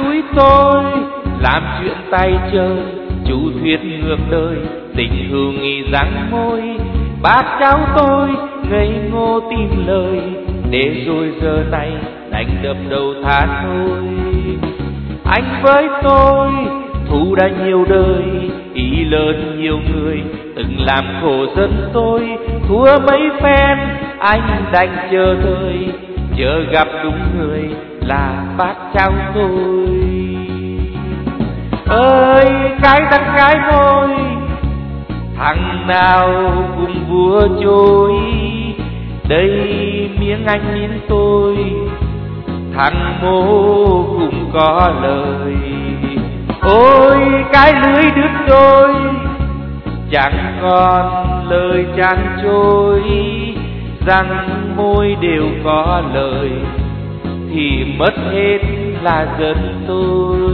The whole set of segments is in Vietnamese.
núi tôi làm chuyện tay chơi, chủ thuyết ngược đời, tình hữu nghị răng môi. Bác cháu tôi ngây ngô tin lời, để rồi giờ này đánh đập đầu than thôi. Anh với tôi thù đã nhiều đời, ý lớn nhiều người từng làm khổ dân tôi. Thua mấy phen anh đành chờ thời, chờ gặp đúng người là bác cháu tôi. Ơi cái răng cái môi, thằng nào cùng vua trôi. Đây miếng anh miếng tôi, thằng mô cũng có lời. Ôi cái lưới đứt đôi, chẳng còn lời chan trôi. Răng môi đều có lời, thì mất hết là dân tôi.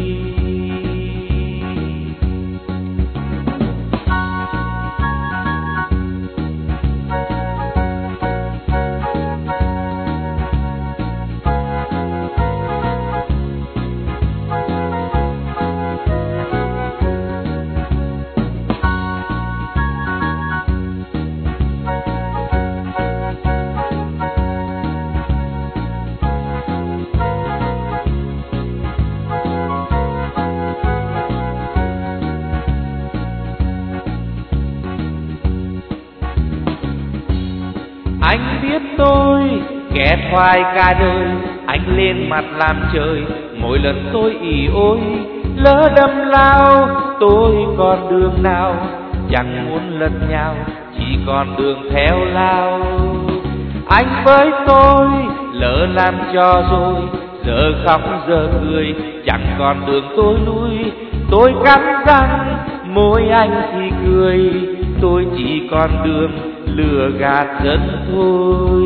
Anh biết tôi kẻ khoai cả đời, anh lên mặt làm trời. Mỗi lần tôi ỉ ôi lỡ đâm lao, tôi còn đường nào chẳng muốn lật nhào, chỉ còn đường theo lao. Anh với tôi lỡ làm cho rồi, giờ khóc giờ cười chẳng còn đường tôi lui. Tôi cắn răng môi anh thì cười, tôi chỉ còn đường lừa gạt dân thôi.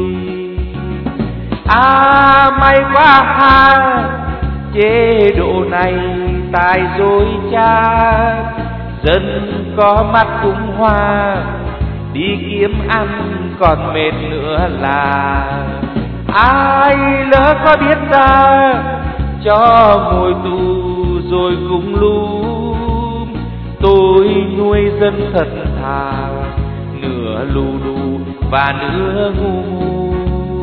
May quá ha, chế độ này tài dối cha. Dân có mắt cũng hoa, đi kiếm ăn còn mệt nữa là. Ai lỡ có biết ta cho ngồi tù rồi cũng lùm. Tôi nuôi dân thật thà, nửa lù đù và nửa ngu ngu.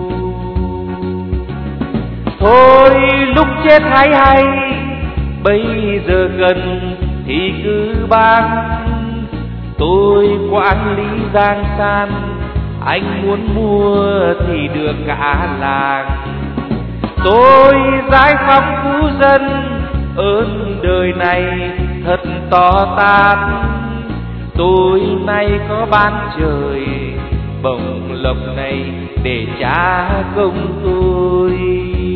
Thôi lúc chết hay hay, bây giờ cần thì cứ ban. Tôi quản lý giang san, anh muốn mua thì được cả làng. Tôi giải phóng phú dân, ơn đời này thật to tát. Tôi nay có ban trời, bổng lộc này để trả công tôi.